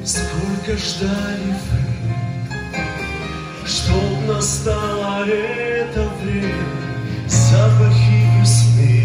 Сколько ждали вы, чтоб настало это время, запахи весны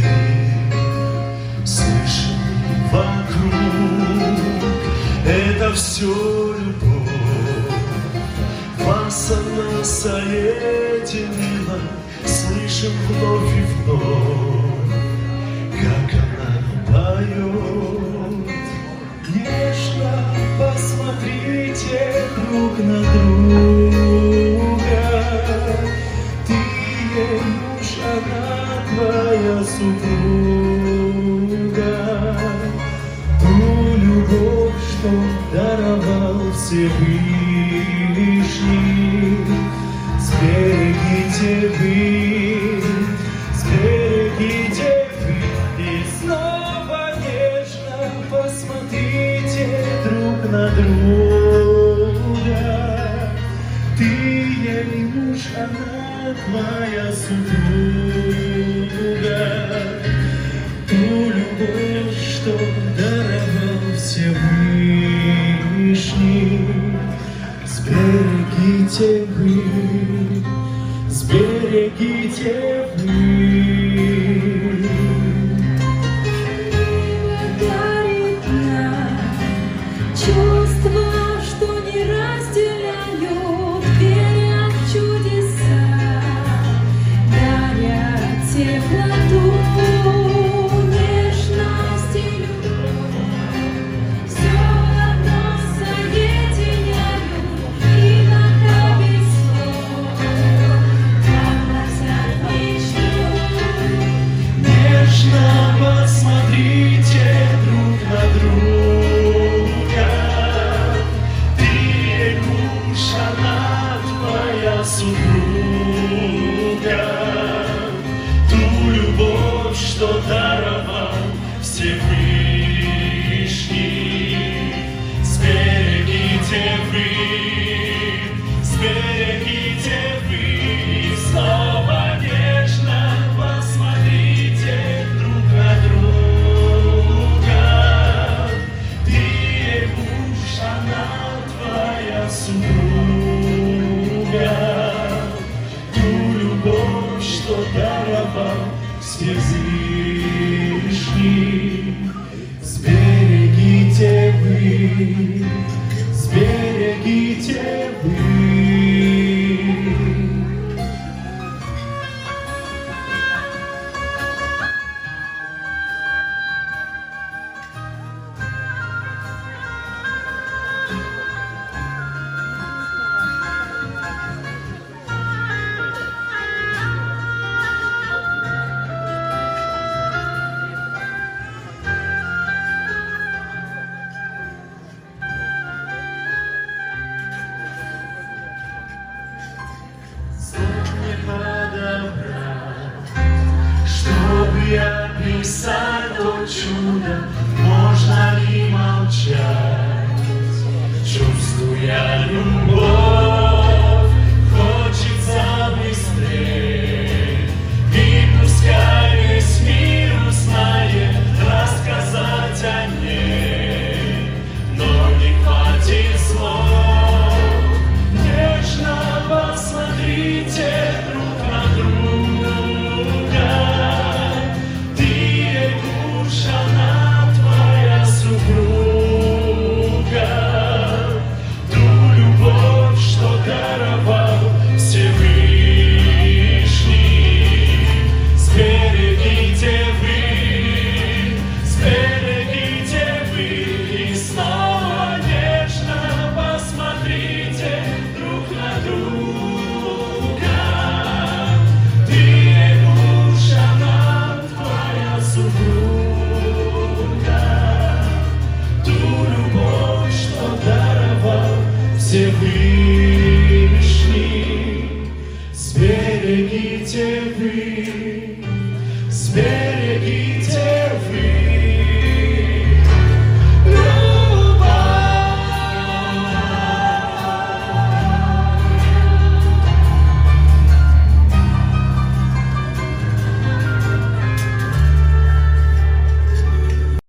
слышим вокруг. Это все любовь, вас она соединила, слышим вновь и вновь, как она поет. Нежно посмотрите друг на друга, ты ей муж, она твоя супруга. Ту любовь, что даровал Всевышний, сберегите вы, сберегите вы. И снова нежно посмотрите друг на друга, ты ей муж, она твоя супруга. Ту любовь, что даровал Всевышний, сберегите вы, сберегите вы. Дарит нам чувства, что не разделяют, верят в чудеса, дарят теплоту, нежность и любовь. Все одно соединяют, иногда без слов, как глаза мечту. Нежно посмотрите друг на друга, ты ей муж, она твоя супруга. Ту любовь, что даровал Всевышний, сберегите вы, сберегите вы. И снова нежно посмотрите друг на друга, ты ей муж, она твоя супруга. Ту любовь, что даровал Всевышний, сберегите вы, сберегите вы. Чтобы описать то чудо, можно ли молчать? Чувствуя любовь, хочется быстрее, и пускай весь мир узнает, рассказать о ней, но не хватит слов. Нежно посмотрите друг на друга, ты ей муж, она твоя супруга. Ту любовь, что даровал Всевышний, сберегите вы, сберегите вы. И снова нежно посмотрите друг на друга, ты ей муж, она твоя супруга. Ту любовь, что даровал Всевышний, сберегите вы, сберегите.